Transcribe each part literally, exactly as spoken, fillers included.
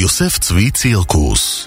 יוסף צבי צירקוס.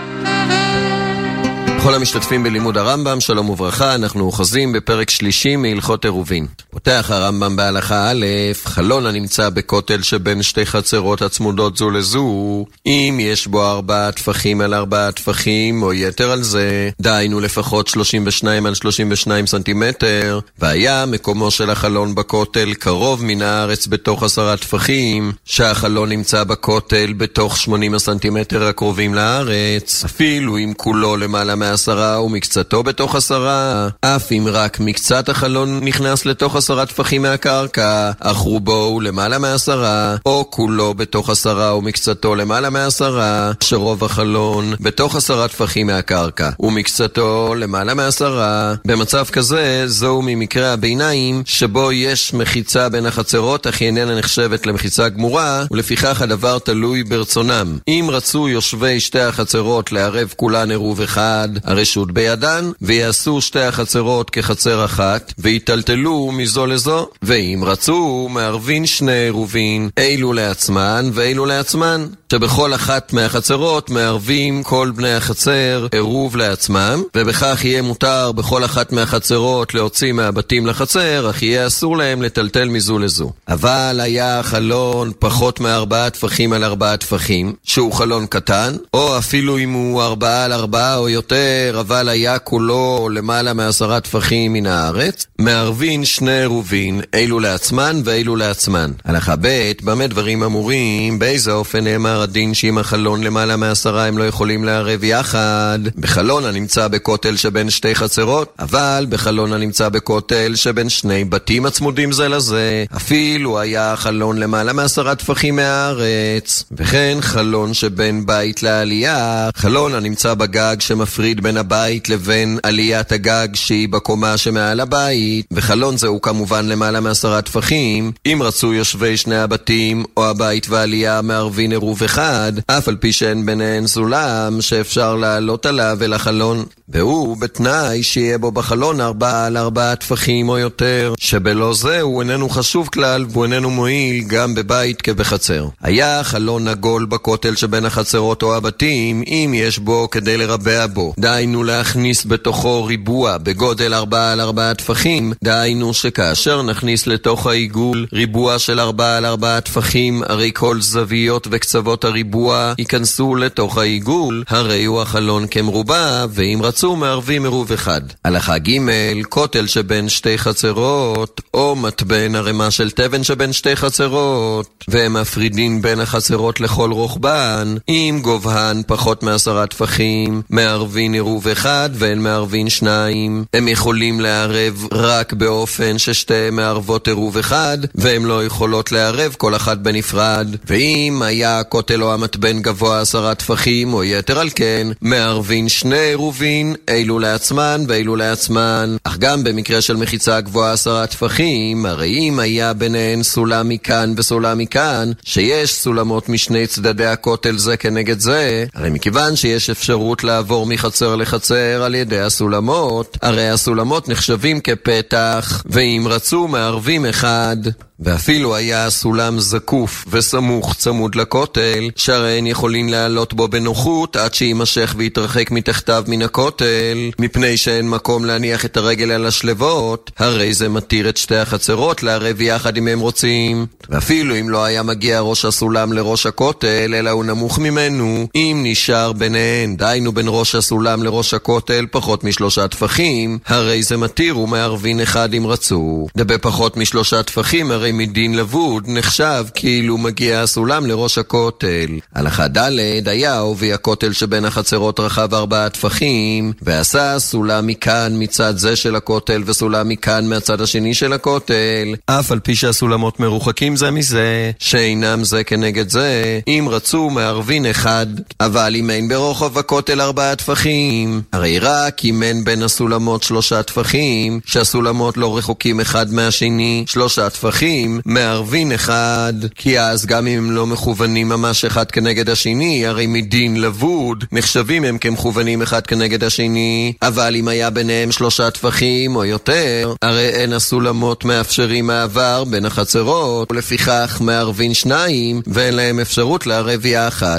כל המשתתפים בלימוד הרמב"ם, שלום וברכה, אנחנו אוחזים בפרק שלישי מהלכות עירובין. פותח הרמב"ם בהלכה א', חלון הנמצא בכותל שבין שתי חצרות הצמודות זו לזו, אם יש בו ארבעה טפחים על ארבעה טפחים או יתר על זה, דהיינו לפחות שלושים ושניים על שלושים ושניים סנטימטר, והיה מקומו של החלון בכותל קרוב מן הארץ בתוך עשרה טפחים, שהחלון נמצא בכותל בתוך שמונים הסנטימטר הקרובים לארץ, אפילו אם כולו למעלה מה עשרה ומקצתו בתוך עשרה, אף אם רק מקצת החלון נכנס לתוך עשרה טפחים מהקרקע, אך רובו הוא למעלה מעשרה, או כולו בתוך עשרה ומקצתו למעלה מעשרה, שרוב החלון בתוך עשרה טפחים מהקרקע, ומקצתו למעלה מעשרה. במצב כזה, זהו ממקרה הביניים, שבו יש מחיצה בין החצרות, אך היא איננה נחשבת למחיצה גמורה, ולפיכך הדבר תלוי ברצונם. אם רצו יושבי שתי החצרות לערב כולן עירוב אחד, הרשות בידן, ויעשו שתי החצרות כחצר אחת, ויטלטלו מזו לזו, ואם רצו, מערבין שני עירובין, אילו לעצמן ואילו לעצמן, שבכל אחת מהחצרות מערבים כל בני החצר עירוב לעצמם, ובכך יהיה מותר בכל אחת מהחצרות להוציא מהבתים לחצר, אך יהיה אסור להם לטלטל מזו לזו. אבל היה חלון פחות מארבעה טפחים על ארבעה טפחים, שהוא חלון קטן, או אפילו אם הוא ארבעה על ארבעה או יותר, אבל היה כולו למעלה מעשרה טפחים מן הארץ, מערבין שני עירובין, אילו לעצמן ואילו לעצמן. הלכה ב', במה דברים אמורים, באיזה אופן נאמר הדין שאם החלון למעלה מעשרה הם לא יכולים לערב יחד? בחלון הנמצא בכותל שבין שתי חצרות, אבל בחלון הנמצא בכותל שבין שני בתים הצמודים זה לזה, אפילו היה החלון למעלה מעשרה טפחים מהארץ. וכן חלון שבין בית לעלייה, חלון הנמצא בגג שמפריד בין הבית לבין עליית הגג שהיא בקומה שמעל הבית, וחלון זה הוא כמובן למעלה מעשרה טפחים. אם רצו יושבי שני הבתים או הבית ועלייה מערבין עירוב אחד, אף על פי שאין ביניהן סולם שאפשר לעלות עליו אל החלון, והוא בתנאי שיהיה בו בחלון ארבעה על ארבעה טפחים או יותר, שבלא זה הוא איננו חשוב כלל והוא איננו מועיל גם בבית כבחצר. היה חלון עגול בכותל שבין החצרות או הבתים, אם יש בו כדי לרבע בו, דהיינו להכניס בתוכו ריבוע בגודל ארבעה על ארבעה טפחים, דהיינו שכאשר נכניס לתוך העיגול ריבוע של ארבעה על ארבעה טפחים, הרי כל זוויות וקצוות הריבוע ייכנסו לתוך העיגול, הרי הוא החלון כמרובע, ואם רצו מערבים עירוב אחד. הלכה ג', כותל שבין שתי חצרות, או מטבן הרמה של תבן שבין שתי חצרות, והם מפרידים בין החצרות לכל רוחבן, אם גובהן פחות מעשרה טפחים, מערבין עירוב אחד ואין מערבין שניים. הם יכולים לערב רק באופן ששתיהם מערבות עירוב אחד, והם לא יכולות לערב כל אחת בנפרד. ואם היה הכותל או המטבן גבוה עשרה טפחים או יתר על כן, מערבין שני עירובין, אילו לעצמן ואילו לעצמן. אך גם במקרה של מחיצה גבוהה עשרה טפחים, הרי אם היה ביניהן סולם מכאן וסולם מכאן, שיש סולמות משני צדדי הכותל זה כנגד זה, הרי מכיוון שיש אפשרות לעבור מחצר לחצר על ידי הסולמות, הרי הסולמות נחשבים כפתח, ואם רצו מערבים אחד. ואפילו היה הסולם זקוף וסמוך צמוד לכותל, שהרי הן יכולים לעלות בו בנוחות עד שימשך ויתרחק מתחתיו מן הכותל, מפני שאין מקום להניח את הרגל על השלבות, הרי זה מתיר את שתי החצרות לערב יחד אם הם רוצים. ואפילו אם לא היה מגיע ראש הסולם לראש הכותל, אלא הוא נמוך ממנו, אם נשאר ביניהן, דיינו בין ראש הסולם לראש הכותל פחות משלושה טפחים, הרי זה מתיר ומערבין אחד אם רצו. דבי פחות משלושה טפחים, הרי מדין לבוד נחשב כאילו מגיע הסולם לראש הכותל. הלכה ד', היה עובי הכותל שבין החצרות רחב ארבעה טפחים, ועשה סולם מכאן מצד זה של הכותל וסולם מכאן מהצד השני של הכותל, אף על פי שהסולמות מרוחקים זה מזה, שאינם זה כנגד זה, אם רצו מערבין אחד. אבל אם אין ברוחב הכותל ארבעה טפחים, הרי רק אם אין בין הסולמות שלושה טפחים, שהסולמות לא רחוקים אחד מהשני, שלושה טפחים מערבין אחד, כי אז גם אם הם לא מכוונים ממש אחד כנגד השני, הרי מדין לבוד נחשבים הם כמכוונים אחד כנגד השני. אבל אם היה ביניהם שלושה טפחים או יותר, הרי אין הסולמות מאפשרים מעבר בין החצרות, ולפיכך מערבין שניים ואין להם אפשרות לערב יחד.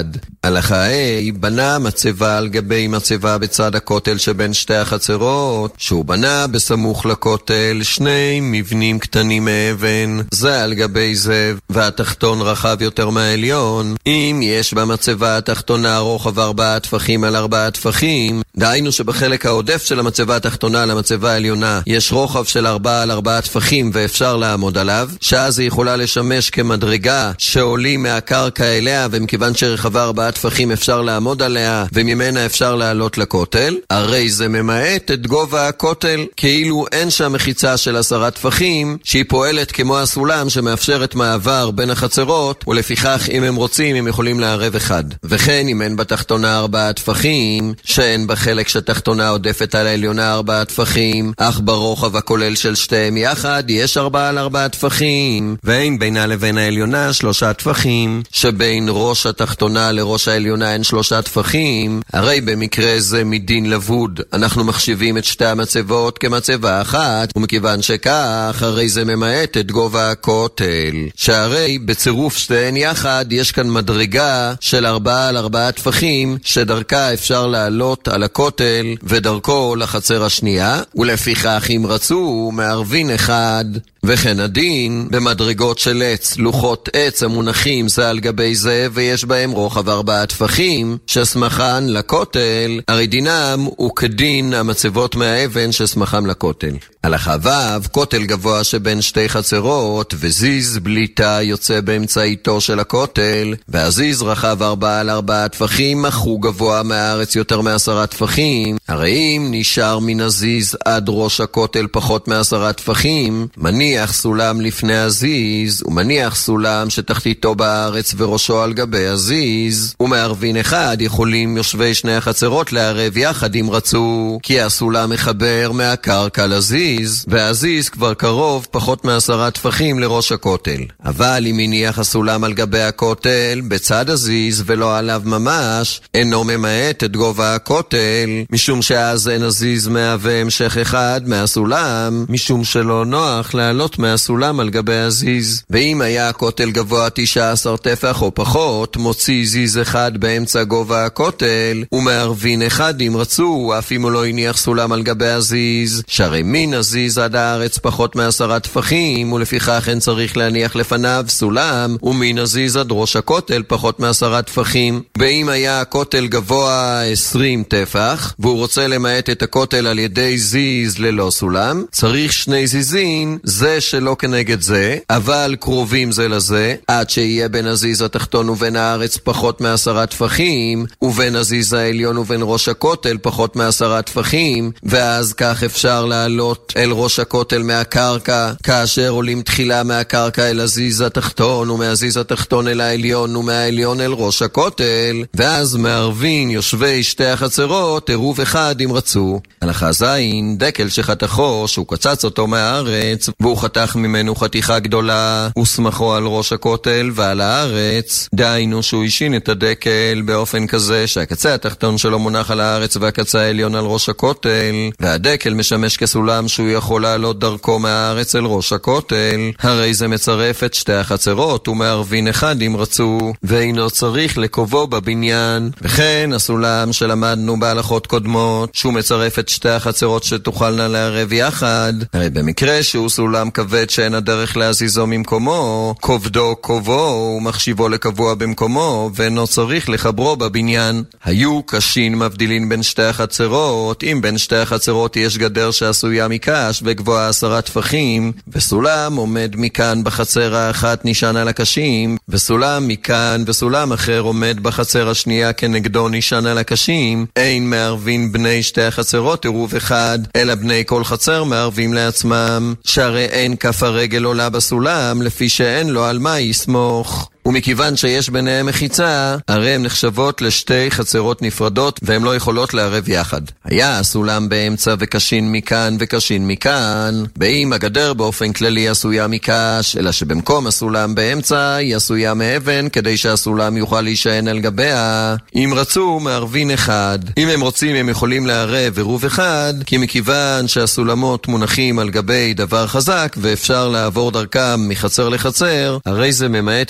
הלכה ה' בנה מצבה על גבי מצבה בצד הכותל שבין שתי החצרות, שהוא בנה בסמוך לכותל שני מבנים קטנים מאבן, זה על גבי זה, והתחתון רחב יותר מהעליון. אם יש במצבה התחתונה רוחב ארבעה טפחים על ארבעה טפחים, דהיינו שבחלק העודף של המצבה התחתונה למצבה העליונה יש רוחב של ארבעה על ארבעה טפחים ואפשר לעמוד עליו, שאז היא יכולה לשמש כמדרגה שעולים מהקרקע אליה, ומכיוון שרחבה ארבעה טפחים אפשר לעמוד עליה וממנה אפשר לעלות לכותל, הרי זה ממעט את גובה הכותל, כאילו אין שם מחיצה של עשרה טפחים שהיא פועלת כמו הסולם שמאפשרת מעבר בין החצרות, ולפיכך אם הם רוצים הם יכולים לערב אחד. וכן אם אין בתחתונה ארבעה טפחים, שאין בחלק שהתחתונה עודפת על העליונה ארבעה טפחים, אך ברוחב הכולל של שתיהם יחד יש ארבעה על ארבעה טפחים, ואין בינה לבין העליונה שלושה טפחים, שבין ראש התחתונה לראש העליונה אין שלושה טפחים, הרי במקרה זה מדין לבוד אנחנו מחשיבים את שתי המצבות כמצבה אחת, ומכיוון שכך הרי זה ממעט את גובה הכותל, שהרי בצירוף שתיהן יחד יש כאן מדרגה של ארבעה על ארבעה טפחים שדרכה אפשר לעלות על הכותל ודרכו לחצר השנייה, ולפיכך אם רצו מערבין אחד. וכן הדין במדרגות של עץ, לוחות עץ המונחים זה על גבי זה ויש בהם רוחב ארבעה טפחים שסמכן לכותל, הרי דינם הוא כדין המצבות מהאבן שסמכם לכותל. הלכה ו' כותל גבוה שבין שתי חצרות וזיז בליטה יוצא באמצעיתו של הכותל, והזיז רחב ארבעה על ארבעה טפחים אך הוא גבוה מהארץ יותר מעשרה טפחים, הרי אם נשאר מן הזיז עד ראש הכותל פחות מעשרה טפחים, מניח סולם לפני הזיז ומניח סולם שתחתיתו בארץ וראשו על גבי הזיז, ומערבין אחד יכולים יושבי שני החצרות לערב יחד אם רצו, כי הסולם מחבר מהקרקע לזיז, והזיז כבר קרוב פחות מעשרה טפחים לראש הכותל. אבל אם מניח הסולם על גבי הכותל בצד הזיז ולא עליו ממש, אינו ממעט את גובה הכותל, משום שאז אין הזיז מהווה המשך אחד מהסולם, משום שלא נוח לעלות מהסולם על גבי הזיז. ואם היה הכותל גבוה תשע עשר טפח או פחות, מוציא זיז אחד באמצע גובה הכותל ומערבין אחד אם רצו, אף אם הוא לא הניח סולם על גבי הזיז, שהרי מן הזיז עד הארץ פחות מעשרה טפחים, ולפיכך אין צריך להניח לפניו סולם, ומן הזיז עד ראש הכותל פחות מעשרה טפחים. ואם היה הכותל גבוה עשרים טפח והוא רוצה למעט את הכותל על ידי זיז ללא סולם, צריך שני זיזין, זה שלא כנגד זה, אבל קרובים זה לזה, עד שיהיה בין הזיז התחתון ובין הארץ פחות מעשרה טפחים, ובין הזיז העליון ובין ראש הכותל פחות מעשרה טפחים, ואז כך אפשר לעלות אל ראש הכותל מהקרקע, כאשר עולים תחילה מהקרקע אל הזיז התחתון, ומהזיז התחתון אל העליון, ומהעליון אל ראש הכותל, ואז מערבין יושבי שתי החצרות עירוב אחד אם רצו. הלכה זין, דקל שחתכו, שהוא קצץ אותו מהארץ, והוא חתך ממנו חתיכה גדולה, וסמכו על ראש הכותל ועל הארץ, דהיינו שהוא השין את הדקל באופן כזה שהקצה התחתון שלו מונח על הארץ והקצה העליון על ראש הכותל, והדקל משמש כסולם שהוא יכול לעלות דרכו מהארץ אל ראש הכותל, הרי זה מצרף את שתי החצרות ומערבין אחד אם רצו, ואינו צריך לקובו בבניין. וכן הסולם שלמדנו בהלכות קודמות, שהוא מצרף את שתי החצרות שתוכלנה לערב יחד, הרי במקרה שהוא סולם כבד שאין הדרך להזיזו ממקומו, כובדו כובו ומחשיבו לקבוע במקומו, ואינו צריך לחברו בבניין. היו קשין מבדילין בין שתי החצרות, אם בין שתי החצרות יש גדר שעשויה מקש וגבוהה עשרה טפחים, וסולם עומד מכאן בחצר האחת נשען על הקשים, וסולם מכאן וסולם אחר עומד בחצר השנייה כנגדו נשען על הקשים, אין מערבין בני שתי החצרות עירוב אחד, אלא בני כל חצר מערבים לעצמם, שהרי אין כף הרגל עולה בסולם, לפי שאין לו על מה יסמוך. ומכיוון שיש ביניהם מחיצה, הרי הן נחשבות לשתי חצרות נפרדות והן לא יכולות לערב יחד. היה הסולם באמצע וקשין מכאן וקשין מכאן, באם הגדר באופן כללי עשויה מקש, אלא שבמקום הסולם באמצע היא עשויה מאבן כדי שהסולם יוכל להישען על גביה. אם רצו מערבין אחד, אם הם רוצים הם יכולים לערב עירוב אחד, כי מכיוון שהסולמות מונחים על גבי דבר חזק ואפשר לעבור דרכם מחצר לחצר, הרי זה ממעט את הגדר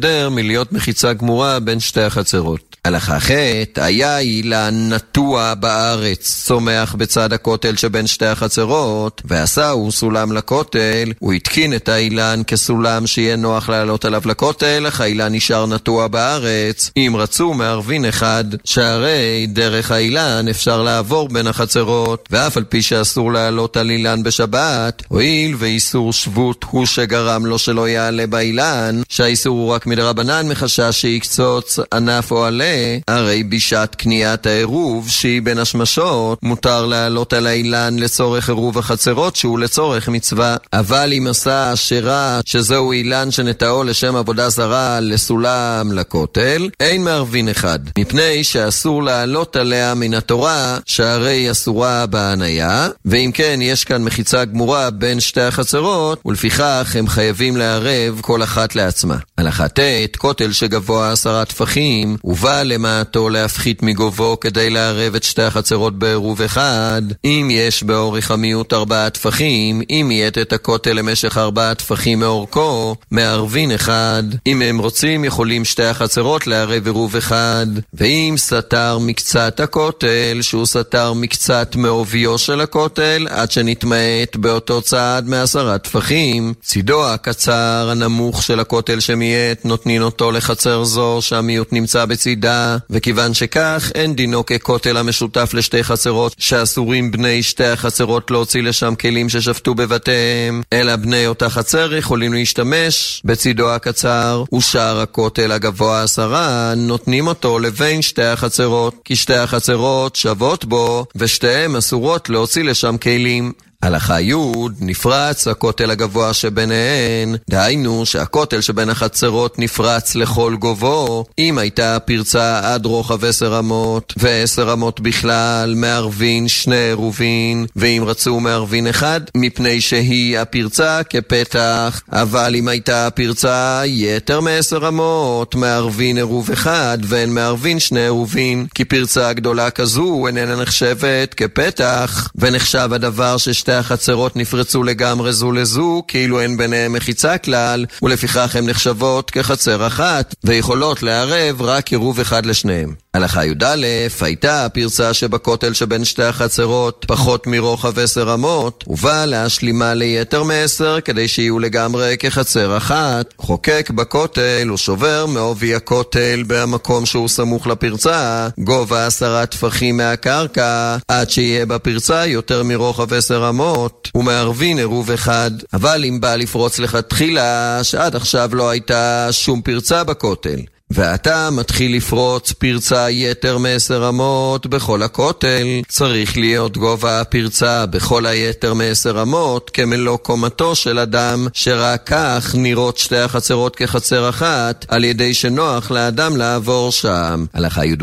יותר מלהיות מחיצה גמורה בין שתי החצרות. הלכה ח' היה אילן נטוע בארץ, צומח בצד הכותל שבין שתי החצרות, ועשהו סולם לכותל, הוא התקין את האילן כסולם שיהיה נוח לעלות עליו לכותל, אך האילן נשאר נטוע בארץ. אם רצו מערבין אחד, שהרי דרך האילן אפשר לעבור בין החצרות, ואף על פי שאסור לעלות על אילן בשבת, הואיל ואיסור שבות הוא שגרם לו שלא יעלה באילן, שהאיסור הוא רק מדרבנן מחשש שיקצוץ ענף או עלה, הרי בשעת קניית העירוב שהיא בין השמשות מותר לעלות על האילן לצורך עירוב החצרות שהוא לצורך מצווה. אבל אם עשה אשרה שזהו אילן שנטעו לשם עבודה זרה לסולם לכותל, אין מערבין אחד, מפני שאסור לעלות עליה מן התורה שהרי אסורה בהניה, ואם כן יש כאן מחיצה גמורה בין שתי החצרות, ולפיכך הם חייבים לערב כל אחת לעצמה. הלכה ט' כותל שגבוה עשרה טפחים ובא למעטו להפחית מגובו כדי לערב את שתי החצרות בעירוב אחד. אם יש באורך המיעוט ארבעה טפחים, אם יית את הכותל למשך ארבעה טפחים מאורכו, מערבין אחד. אם הם רוצים יכולים שתי החצרות לערב עירוב אחד. ואם סתר מקצת הכותל, שהוא סתר מקצת מעוביו של הכותל, עד שנתמעט באותו צעד מעשרה טפחים, צידו הקצר הנמוך של הכותל שמייט נותנין אותו לחצר זו שהמיעוט נמצא בצידה, וכיוון שכך אין דינו ככותל המשותף לשתי חצרות שאסורים בני שתי החצרות להוציא לשם כלים ששפטו בבתיהם, אלא בני אותה חצר יכולים להשתמש בצידו הקצר, ושאר הכותל הגבוה עשרה נותנים אותו לבין שתי החצרות, כי שתי החצרות שוות בו ושתיהם אסורות להוציא לשם כלים. הלכה י' נפרץ הכותל הגבוה שביניהן, דהיינו שהכותל שבין החצרות נפרץ לכל גובו. אם הייתה פרצה עד רוחב עשר אמות ועשר אמות בכלל, מערבין שני עירובין, ואם רצו מערבין אחד, מפני שהיא הפרצה כפתח. אבל אם הייתה פרצה יתר מעשר אמות, מערבין עירוב אחד ואין מערבין שני עירובין, כי פרצה גדולה כזו איננה נחשבת כפתח, ונחשב הדבר ששתי החצרות נפרצו לגמרי זו לזו, כאילו אין ביניהם מחיצה כלל, ולפיכך הן נחשבות כחצר אחת, ויכולות לערב רק עירוב אחד לשניהם. הלכה י' הייתה הפרצה שבכותל שבין שתי החצרות פחות מרוחב עשר אמות, ובא להשלימה ליתר מעשר כדי שיהיו לגמרי כחצר אחת. חוקק בכותל ושובר מעובי הכותל במקום שהוא סמוך לפרצה גובה עשרה טפחים מהקרקע, עד שיהיה בפרצה יותר מרוחב עשר אמות, ומערבין עירוב אחד. אבל אם בא לפרוץ לכתחילה שעד עכשיו לא הייתה שום פרצה בכותל, ואתה מתחיל לפרוץ פרצה יתר מעשר אמות בכל הכותל, צריך להיות גובה הפרצה בכל היתר מעשר אמות כמלוא קומתו של אדם, שרק כך נראות שתי החצרות כחצר אחת, על ידי שנוח לאדם לעבור שם. הלכה י'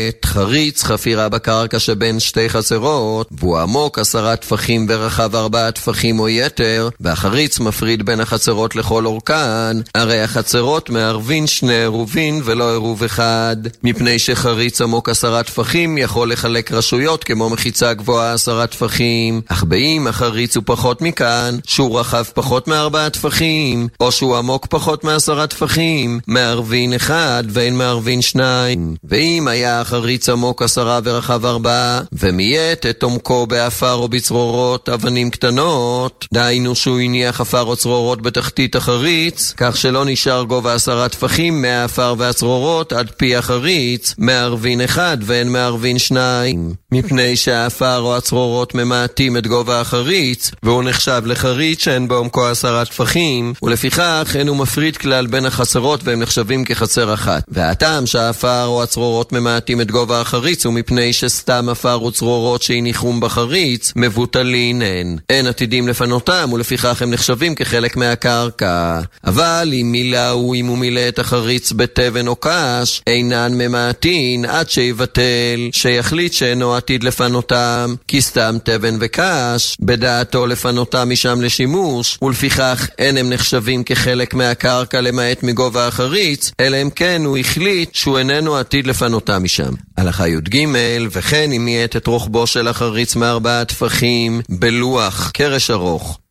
חריץ חפירה בקרקע שבין שתי חצרות, והוא עמוק עשרה טפחים ורחב ארבעה טפחים או יתר, והחריץ מפריד בין החצרות לכל אורכן, הרי החצרות מערבין שני עירובין ולא עירוב אחד, מפני שחריץ עמוק עשרה טפחים יכול לחלק רשויות כמו מחיצה גבוהה עשרה טפחים, אך באם החריץ הוא פחות מכאן, שהוא רחב פחות מארבעה טפחים, או שהוא עמוק פחות מעשרה טפחים, מערבין אחד ואין מערבין שניים. ואם היה החריץ עמוק עשרה ורחב ארבעה, ומייט את עומקו באפר או בצרורות אבנים קטנות, דהיינו שהוא הניח אפר או צרורות בתחתית החריץ, כך שלא נשאר גובה עשרה טפחים מהאפר והצרורות עד פי החריץ, מערבין אחד ואין מערבין שניים, מפני שהאפר או הצרורות ממעטים את גובה החריץ, והוא נחשב לחריץ שאין בעומקו עשרה טפחים, ולפיכך אין הוא מפריד כלל בין החצרות והם נחשבים כחצר אחת. והטעם שהאפר או הצרורות ממעטים את גובה החריץ הוא מפני שסתם אפר או צרורות שהניחום בחריץ מבוטלין הן, אין עתידים לפנותם, ולפיכך הם נחשבים כחלק מהקרקע. אבל אם מילאו, אם הוא מילא את החריץ בתבן או קש, אינן ממעטין עד שיבטל, שיחליט שאינו עתיד לפנותם, כי סתם תבן וקש בדעתו לפנותם משם לשימוש, ולפיכך אין הם נחשבים כחלק מהקרקע למעט מגובה החריץ, אלא אם כן הוא החליט שהוא איננו עתיד לפנותם משם. הלכה י' וכן אם יהיה את רוחבו של החריץ מארבעה טפחים בלוח קרש ארוך,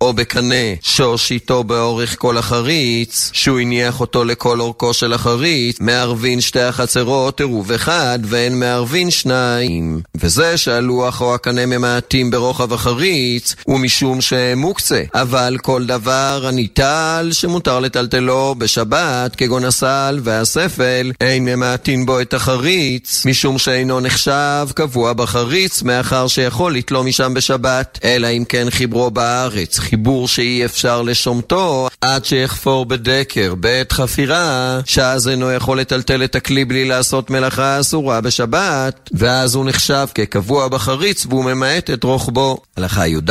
או בקנה שהושיטו באורך כל החריץ, שהוא הניח אותו לכל אורכו של החריץ, מערבין שתי החצרות עירוב אחד ואין מערבין שניים. וזה שהלוח או הקנה ממעטים ברוחב החריץ הוא משום שמוקצה, אבל כל דבר הניטל שמותר לטלטלו בשבת כגון הסל והספל אין ממעטין בו את החריץ, משום שאינו נחשב קבוע בחריץ מאחר שיכול לתלו משם בשבת, אלא אם כן חיברו בארץ חיבור שאי אפשר לשומתו עד שיחפור בדקר בעת חפירה, שאז אינו יכול לטלטל את הכלי בלי לעשות מלאכה אסורה בשבת, ואז הוא נחשב כקבוע בחריץ והוא ממעט את רוחבו. הלכה י"ד,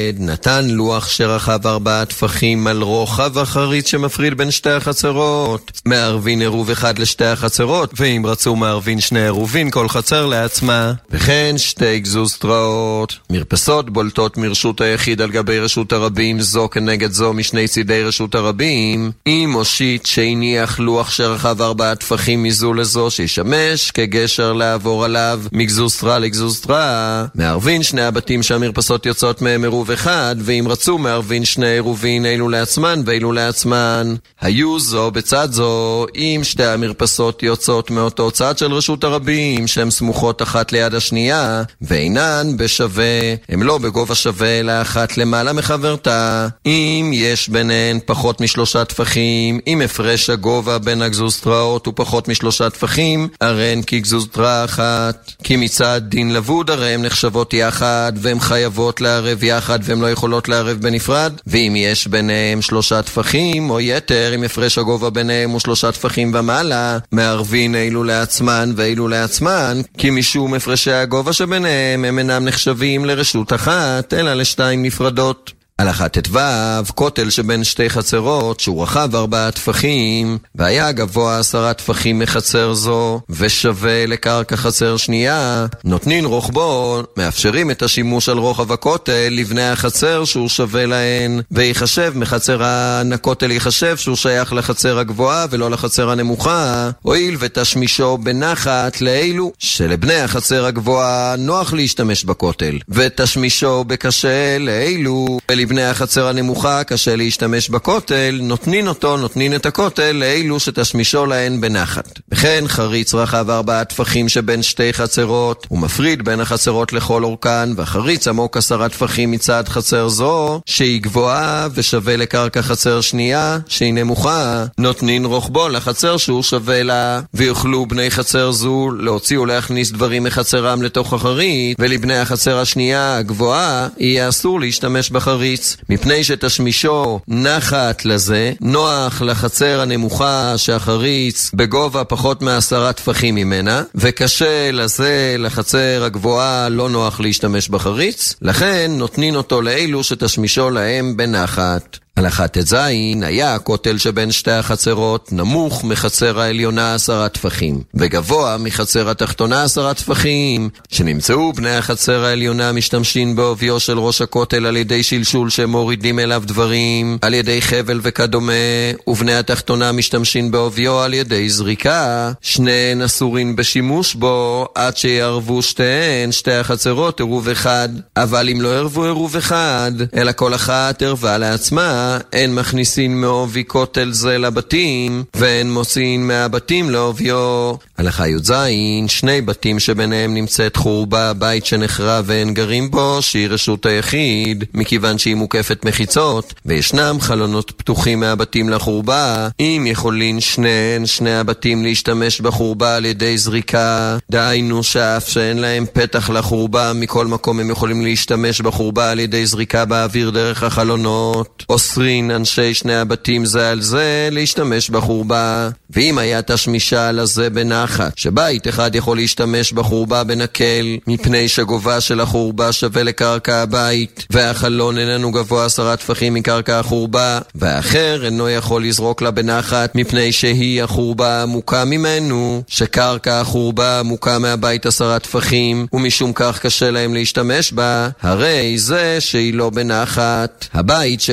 נתן לוח שרחב ארבעה טפחים על רוחב החריץ שמפריד בין שתי החצרות, מערבין עירוב אחד לשתי החצרות, ואם רצו מערבין שני עירובין כל חצר לעצמה, וכן שתי גזוזתראות. מרפסות בולטות מרשות היחיד על גבי רשות הרבים, זו כנגד זו משני צידי רשות הרבים, אם מושיט שהניח לוח שרחב ארבעה טפחים מזו לזו שישמש כגשר לעבור עליו מגזוזתרה לגזוזתרה, מערבין שני הבתים שהמרפסות יוצאות מהם עירוב אחד, ואם רצו מערבין שני עירובין אילו לעצמן ואילו לעצמן. היו זו בצד זו אם שתי המרפסות יוצאות מאותו צד של רשות הרבים שהן סמוכות אחת ליד השנייה ואינן בשווה, הם לא בגובה שווה אלא אחת למעלה מחברתה, אם יש ביניהן פחות משלושה טפחים, אם הפרש הגובה בין הגזוזתראות הוא פחות משלושה טפחים, הראין כגזוזתרה אחת, כי מצד דין לבוד הרי הן נחשבות יחד והן חייבות לערב יחד והן לא יכולות לערב בנפרד, ואם יש ביניהם שלושה טפחים או יתר, אם הפרש הגובה ביניהם הוא שלושה טפחים ומעלה, מערבין אילו לעצמן ואילו לעצמן, כי משום הפרשי הגובה שביניהם הם אינם נחשבים לרשות אחת אלא לשתיים נפרדות. הלכה ט"ו, כותל שבין שתי חצרות שהוא רחב ארבעה טפחים והיה גבוה עשרה טפחים מחצר זו ושווה לקרקע חצר שנייה, נותנין רוחבו, מאפשרים את השימוש על רוחב הכותל לבני החצר שהוא שווה להן, ויחשב מחצרן הכותל יחשב שהוא שייך לחצר הגבוהה ולא לחצר הנמוכה, הואיל ותשמישו בנחת לאלו שלבני החצר הגבוהה נוח להשתמש בכותל, ותשמישו בקשה לאלו ולבני החצר הנמוכה קשה להשתמש בכותל, נותנין אותו, נותנין את הכותל לאלו שתשמישו להן בנחת. וכן חריץ רחב ארבעה טפחים שבין שתי חצרות, הוא מפריד בין החצרות לכל אורכן, והחריץ עמוק עשרה טפחים מצד חצר זו שהיא גבוהה ושווה לקרקע חצר שנייה שהיא נמוכה, נותנין רוחבו לחצר שהוא שווה לה, ויוכלו בני חצר זו להוציא ולהכניס דברים מחצרם לתוך החריץ, ולבני החצר השנייה הגבוהה יהיה אסור להשתמש בחריץ, מפני שתשמישו נחת לזה, נוח לחצר הנמוכה שהחריץ בגובה פחות מעשרה טפחים ממנה, וקשה לזה לחצר הגבוהה לא נוח להשתמש בחריץ, לכן נותנין אותו לאלו שתשמישו להם בנחת. הלכה ט"ז, היה הכותל שבין שתי החצרות נמוך מחצר העליונה עשרה טפחים וגבוה מחצר התחתונה עשרה טפחים, שנמצאו בני החצר העליונה משתמשים בעוביו של ראש הכותל על ידי שלשול שמורידים אליו דברים על ידי חבל וכדומה, ובני התחתונה משתמשים בעוביו על ידי זריקה, שניהן אסורין בשימוש בו עד שיערבו שתיהן שתי החצרות עירוב אחד, אבל אם לא ערבו עירוב אחד אלא כל אחת ערבה לעצמה, אין מכניסין מעובי כותל זה לבתים ואין מוציאים מהבתים לעוביו. הלכה י"ז, שני בתים שביניהם נמצאת חורבה, בית שנחרב ואין גרים בו שהיא רשות היחיד מכיוון שהיא מוקפת מחיצות, וישנם חלונות פתוחים מהבתים לחורבה, אם יכולין שניהן שני הבתים להשתמש בחורבה על ידי זריקה, דהיינו שאף שאין להם פתח לחורבה מכל מקום הם יכולים להשתמש בחורבה על ידי זריקה באוויר דרך החלונות, אוסרין אנשי שני הבתים זה על זה להשתמש בחורבה. ואם היה תשמישה לזה בנחת שבית אחד יכול להשתמש בחורבה בנקל מפני שגובה של החורבה שווה לקרקע הבית והחלון איננו גבוה עשרה טפחים מקרקע החורבה, והאחר אינו יכול לזרוק לה בנחת מפני שהיא החורבה עמוקה ממנו, שקרקע החורבה עמוקה מהבית עשרה טפחים ומשום כך קשה להם להשתמש בה, הרי זה שהיא לא בנחת. הבית שקל לו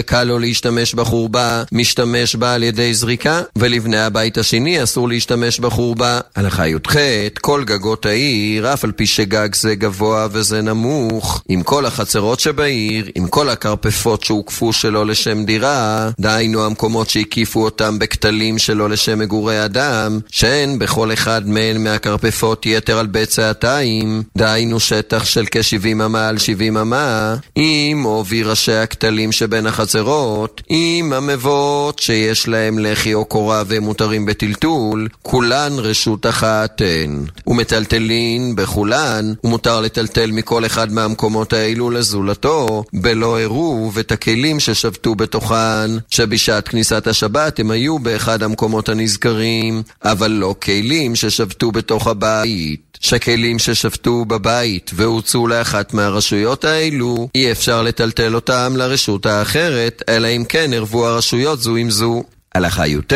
להשתמש בחורבה, משתמש בה על ידי זריקה, ולבני הבית השני אסור להשתמש בחורבה. הלכה י"ח, כל גגות העיר, אף על פי שגג זה גבוה וזה נמוך, עם כל החצרות שבעיר, עם כל הקרפפות שהוקפו שלא לשם דירה, דהיינו המקומות שהקיפו אותם בכתלים שלא לשם מגורי אדם, שאין בכל אחד מהן מהקרפפות יתר על בצעתיים, דהיינו שטח של כ-שבעים אמה על שבעים אמה, עם עובי ראשי הכתלים שבין החצרות, עם המבואות שיש להם לחי או קורה ומותרים בטלטול, כולן רשות אחת הן. ומטלטלין בכולן, ומותר לטלטל מכל אחד מהמקומות האלו לזולתו, בלא עירוב את הכלים ששבתו בתוכן, שבשעת כניסת השבת הם היו באחד המקומות הנזכרים, אבל לא כלים ששבתו בתוך הבית. שכלים ששבתו בבית והוצאו לאחת מהרשויות האלו, אי אפשר לטלטל אותם לרשות האחרת, אלא אם כן ערבו הרשויות זו עם זו. הלכה י"ט,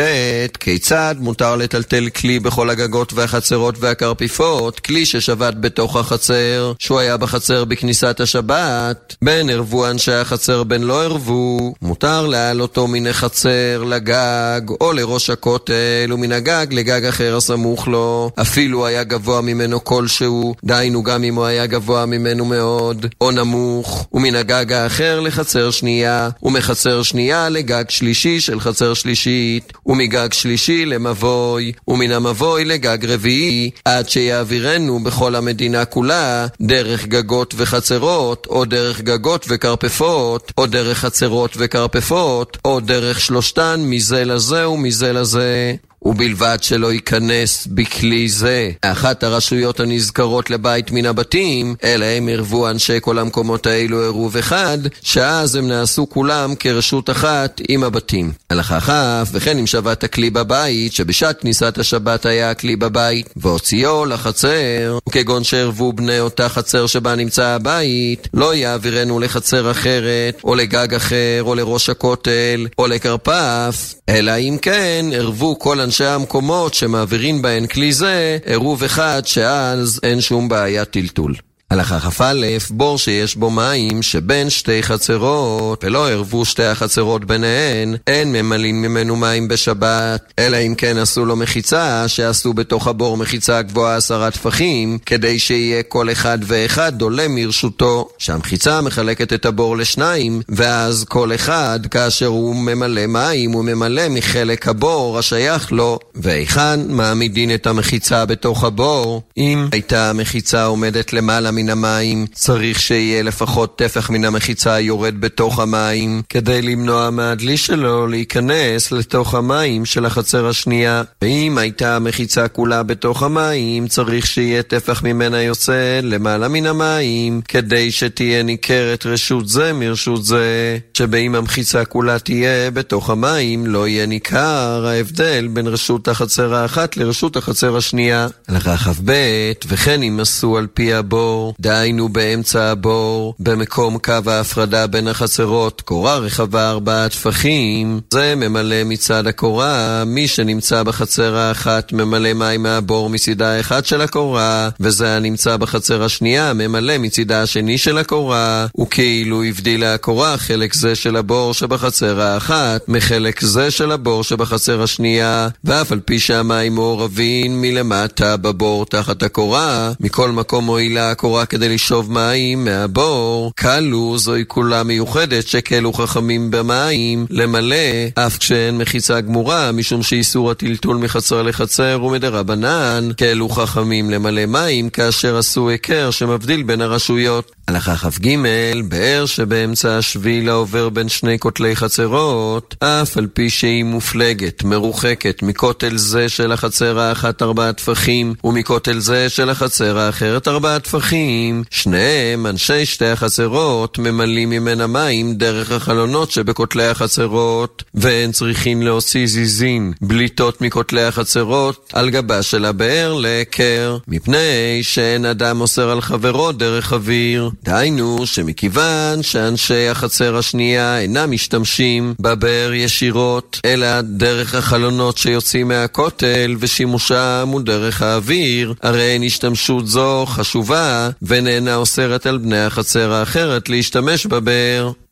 כיצד מותר לטלטל כלי בכל הגגות והחצרות והקרפיפות, כלי ששבת בתוך החצר, שהוא היה בחצר בכניסת השבת, בין ערבו אנשי החצר בין לא ערבו, מותר להעלותו מן החצר לגג או לראש הכותל, ומן הגג לגג אחר הסמוך לו, אפילו היה גבוה ממנו כלשהו, דהיינו גם אם הוא היה גבוה ממנו מאוד, או נמוך, ומן הגג האחר לחצר שנייה, ומחצר שנייה לגג שלישי של חצר שלישי, ומגג שלישי למבוי, ומן המבוי לגג רביעי, עד שיעבירנו בכל המדינה כולה, דרך גגות וחצרות, או דרך גגות וקרפפות, או דרך חצרות וקרפפות, או דרך שלושתן מזה לזה ומזה לזה. ובלבד שלא ייכנס בכלי זה אחת הרשויות הנזכרות לבית מן הבתים, אלא הם ערבו אנשי כל המקומות האלו עירוב אחד, שאז הם נעשו כולם כרשות אחת עם הבתים. הלכה כ', וכן אם שבת הכלי בבית, שבשעת כניסת השבת היה הכלי בבית, והוציאו לחצר, וכגון שערבו בני אותה חצר שבה נמצא הבית, לא יעבירנו לחצר אחרת, או לגג אחר, או לראש הכותל, או לקרפף, אלא אם כן ערבו כל אנשי המקומות שמעבירים בהן כלי זה עירוב אחד, שאז אין שום בעיה טלטול. הלכה כ"א, בור שיש בו מים שבין שתי חצרות, ולא ערבו שתי החצרות ביניהן, אין ממלאים ממנו מים בשבת, אלא אם כן עשו לו מחיצה, שעשו בתוך הבור מחיצה גבוהה עשרה טפחים, כדי שיהיה כל אחד ואחד דולה מרשותו, שהמחיצה מחלקת את הבור לשניים, ואז כל אחד כאשר הוא ממלא מים הוא ממלא מחלק הבור השייך לו. ואיכן מעמידין את המחיצה בתוך הבור? אם הייתה המחיצה עומדת למעלה מן המים, צריך שיהיה לפחות טפח מן המחיצה יורד בתוך המים, כדי למנוע מהדלי שלו להיכנס לתוך המים של החצר השנייה. ואם הייתה המחיצה כולה בתוך המים, צריך שיהיה טפח ממנה יוצא למעלה מן המים, כדי שתהיה ניכרת רשות זה מרשות זה, שבאם המחיצה כולה תהיה בתוך המים, לא יהיה ניכר ההבדל בין רשות החצר האחת לרשות החצר השנייה. הלכה כ"ב, וכן אם עשו על פי הבור, דהיינו באמצע הבור, במקום קו ההפרדה בין החצרות, קורה רחבה ארבעה טפחים, זה ממלא מצד הקורה, מי שנמצא בחצר האחת ממלא מים מהבור מצידה האחד של הקורה, וזה הנמצא בחצר השנייה ממלא מצידה השני של הקורה, וכאילו הבדילה הקורה חלק זה של הבור שבחצר האחת מחלק זה של הבור שבחצר השנייה, ואף על פי שהמים מעורבים מלמטה בבור תחת הקורה, מכל מקום מועילה הקורה כדי לשאוב מים מהבור, קלו זוהי כולה מיוחדת שקלו חכמים במים למלא, אף כשאין מחיצה גמורה, משום שאיסור הטלטול מחצר לחצר ומדרבנן, קלו חכמים למלא מים כאשר עשו עיקר שמבדיל בין הרשויות. הלכה כ"ג, באר שבאמצע השביל העובר בין שני כותלי חצרות, אף על פי שהיא מופלגת, מרוחקת מכותל זה של החצר האחת ארבעה טפחים, ומכותל זה של החצר האחרת ארבעה טפחים, שניהם, אנשי שתי החצרות, ממלאים ממנה מים דרך החלונות שבכותלי החצרות, ואין צריכים להוציא זיזין, בליטות מכותלי החצרות, על גבה של הבאר להיכר, מפני שאין אדם אוסר על חברו דרך אוויר. דהיינו שמכיוון שאנשי החצר השנייה אינם משתמשים בבאר ישירות, אלא דרך החלונות שיוצאים מהכותל, ושימושם הוא דרך האוויר, הרי אין השתמשות זו חשובה, ונהנה אוסרת על בני החצר האחרת להשתמש בבאר.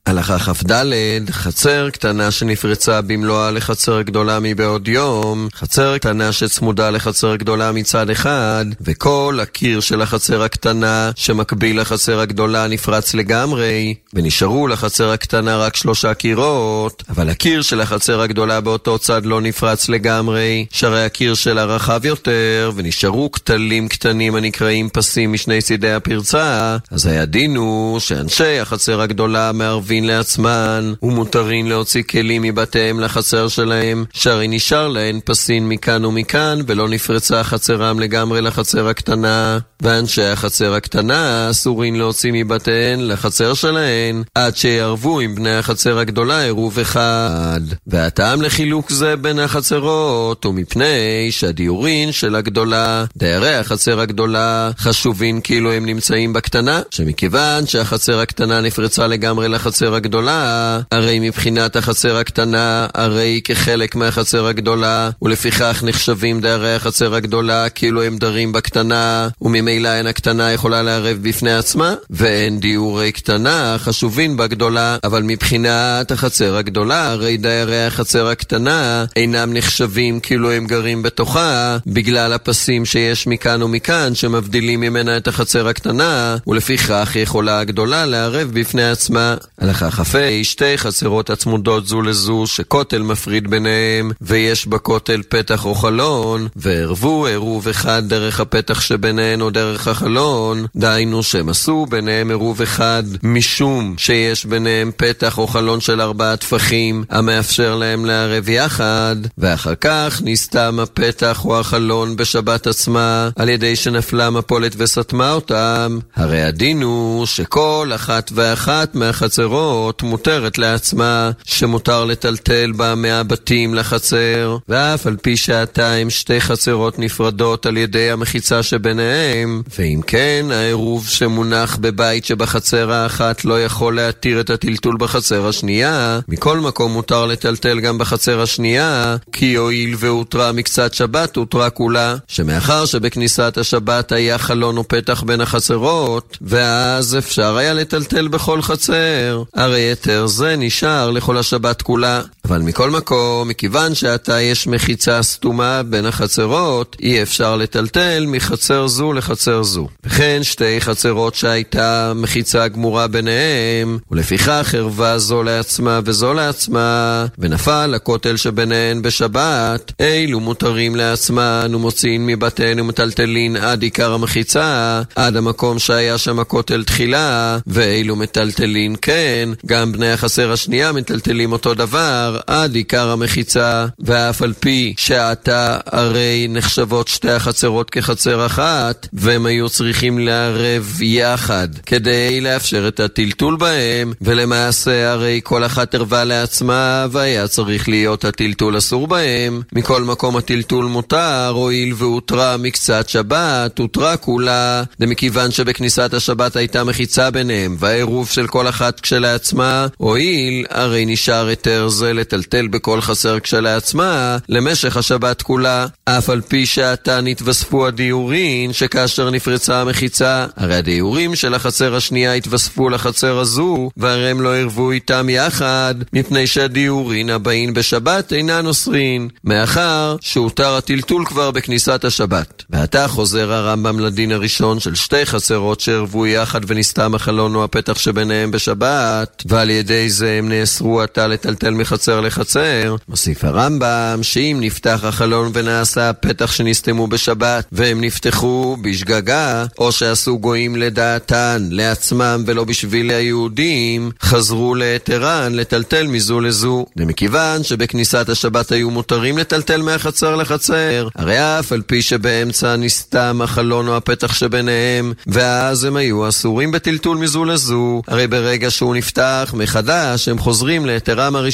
הלכה כ"ד, חצר קטנה שנפרצה במלואה לחצר גדולה מבעוד יום, חצר קטנה שצמודה לחצר גדולה מצד אחד, וכל הקיר של החצר הקטנה שמקביל לחצר הגדולה נפרץ לגמרי, ונשארו לחצר הקטנה רק שלושה קירות, אבל הקיר של החצר הגדולה באותו צד לא נפרץ לגמרי, שהרי הקיר שלה רחב יותר, ונשארו כתלים קטנים הנקראים פסים משני צידי הפרצה. אז היה דין הוא שאנשי החצר הגדולה מערבים לעצמן ומותרים להוציא כלים מבתיהם לחצר שלהם, שהרי נשאר להן פסין מכאן ומכאן, ולא נפרצה חצרם לגמרי לחצר הקטנה. ואנשי החצר הקטנה אסורים להוציא מבתיהן לחצר שלהן עד שיערבו עם בני החצר הגדולה עירוב אחד. והטעם לחילוק זה בין החצרות הוא מפני שהדיורין של הגדולה, דיירי החצר הגדולה, חשובים כאילו הם נמצאים בקטנה, שמכיוון שהחצר הקטנה נפרצה לגמרי לחצר הגדולה, הרי מבחינת החצר הקטנה הרי היא כחלק מהחצר הגדולה, ולפיכך נחשבים דיירי החצר הגדולה כאילו הם דרים בקטנה, וממילא אין הקטנה יכולה לערב בפני עצמה, ואין דיורי קטנה חשובים בגדולה. אבל מבחינת החצר הגדולה הרי דיירי החצר הקטנה אינם נחשבים כאילו הם גרים בתוכה, בגלל הפסים שיש מכאן ומכאן שמבדילים ממנה את החצר הקטנה, ולפיכך יכולה הגדולה לערב בפני עצמה. הלכה כ"ה, שתי חצרות הצמודות זו לזו שכותל מפריד ביניהם, ויש בכותל פתח או חלון, וערבו עירוב אחד דרך הפתח שביניהן או דרך החלון, דהיינו שהם עשו ביניהם עירוב אחד משום שיש ביניהם פתח או חלון של ארבעה טפחים המאפשר להם לערב יחד, ואחר כך נסתם הפתח או החלון בשבת עצמה על ידי שנפלה מפולת וסתמה אותם. הרי הדין הוא שכל אחת ואחת מהחצרות מותרת לעצמה, שמותר לטלטל בה מהבתים לחצר, ואף על פי שעתיים שתי חצרות נפרדות על ידי המחיצה שביניהם, ואם כן העירוב שמונח בבית שבחצר האחת לא יכול להתיר את הטלטול בחצר השנייה, מכל מקום מותר לטלטל גם בחצר השנייה, כי יועיל והותרה מקצת שבת הותרה כולה, שמאחר שבכניסת השבת היה חלון או פתח בין החצרות, ואז אפשר היה לטלטל בכל חצר, הרי יותר זה נשאר לכל השבת כולה. אבל מכל מקום, מכיוון שעתה יש מחיצה סתומה בין החצרות, אי אפשר לטלטל מחצר זו לחצר זו. וכן שתי חצרות שהייתה מחיצה גמורה ביניהם, ולפיכך ערבה זו לעצמה וזו לעצמה, ונפל הכותל שביניהן בשבת, אילו מותרים לעצמן ומוציאים מבתיהן ומטלטלין עד עיקר המחיצה, עד המקום שהיה שם הכותל תחילה, ואילו מטלטלין כן, גם בני החצר השנייה מטלטלים אותו דבר עד עיקר המחיצה. ואף על פי שעתה הרי נחשבות שתי החצרות כחצר אחת, והם היו צריכים לערב יחד כדי לאפשר את הטלטול בהם, ולמעשה הרי כל אחת ערבה לעצמה והיה צריך להיות הטלטול אסור בהם. מכל מקום הטלטול מותר, הואיל והותרה מקצת שבת הותרה כולה, ומכיוון שבכניסת השבת הייתה מחיצה ביניהם והעירוב של כל אחת כשלעצמה, הואיל הרי נשאר יותר זה לטלטל בכל חצר כשלעצמה למשך השבת כולה. אף על פי שעתה נתווספו הדיורין שכאשר נפרצה המחיצה, הרי הדיורים של החצר השנייה התווספו לחצר הזו, והרי הם לא ערבו איתם יחד, מפני שהדיורין הבאים בשבת אינן אוסרין, מאחר שהותר הטלטול כבר בכניסת השבת. ועתה חוזר הרמב"ם לדין הראשון של שתי חצרות שערבו יחד ונסתם החלון או הפתח שביניהם בשבת, ועל ידי זה הם נאסרו עתה לטלטל מחצר לחצר. מוסיף הרמב"ם שאם נפתח החלון ונעשה הפתח שנסתמו בשבת, והם נפתחו בשגגה, או שעשו גויים לדעתן לעצמם ולא בשביל היהודים, חזרו להתרן לטלטל מזו לזו. ומכיוון שבכניסת השבת היו מותרים לטלטל מהחצר לחצר, הרי אף על פי שבאמצע נסתם החלון או הפתח שביניהם, ואז הם היו אסורים בטלטול מזו לזו, הרי ברגע שהוא נפתח מחדש הם חוזרים להתרם הראשון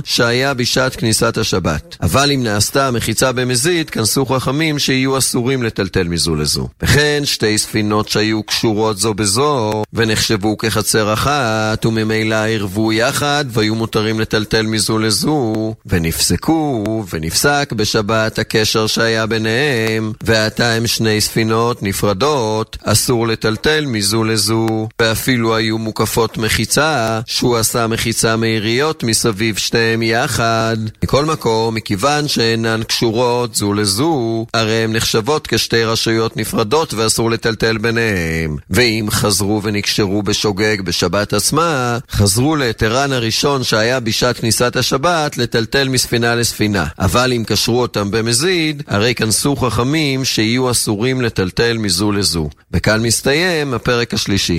שהיה בשעת כניסת השבת. אבל אם נעשתה המחיצה במזיד, כנסו חכמים שיהיו אסורים לטלטל מזו לזו. וכן שתי ספינות שהיו קשורות זו בזו ונחשבו כחצר אחת, וממילא ערבו יחד והיו מותרים לטלטל מזו לזו, ונפסקו ונפסק בשבת הקשר שהיה ביניהם, ועתה הם שני ספינות נפרדות, אסור לטלטל מזו לזו. ואפילו היו מוקפות מחיצה, שהוא עשה מחיצה מהיריות מסביב שתיהם יחד. מכל מקום, מכיוון שאינן קשורות זו לזו, הרי הן נחשבות כשתי רשויות נפרדות ואסור לטלטל ביניהם. ואם חזרו ונקשרו בשוגג בשבת עצמה, חזרו ליתרן הראשון שהיה בשעת כניסת השבת לטלטל מספינה לספינה. אבל אם קשרו אותם במזיד, הרי כנסו חכמים שיהיו אסורים לטלטל מזו לזו. וכאן מסתיים הפרק השלישי.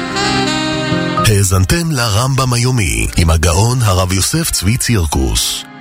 האזנתם לרמב"ם היומי עם הגאון הרב יוסף צבי צירקוס.